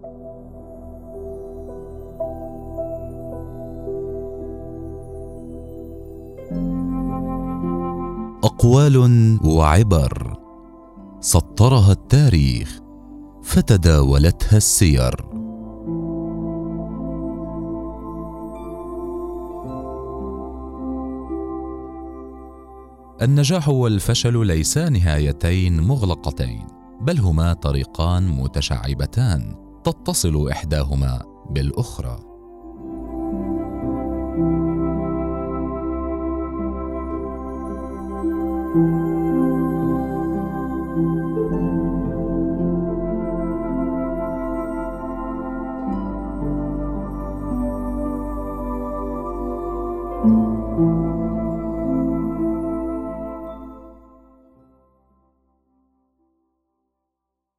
أقوال وعبر سطرها التاريخ فتداولتها السير. النجاح والفشل ليسا نهايتين مغلقتين، بل هما طريقان متشعبتان تتصل إحداهما بالأخرى.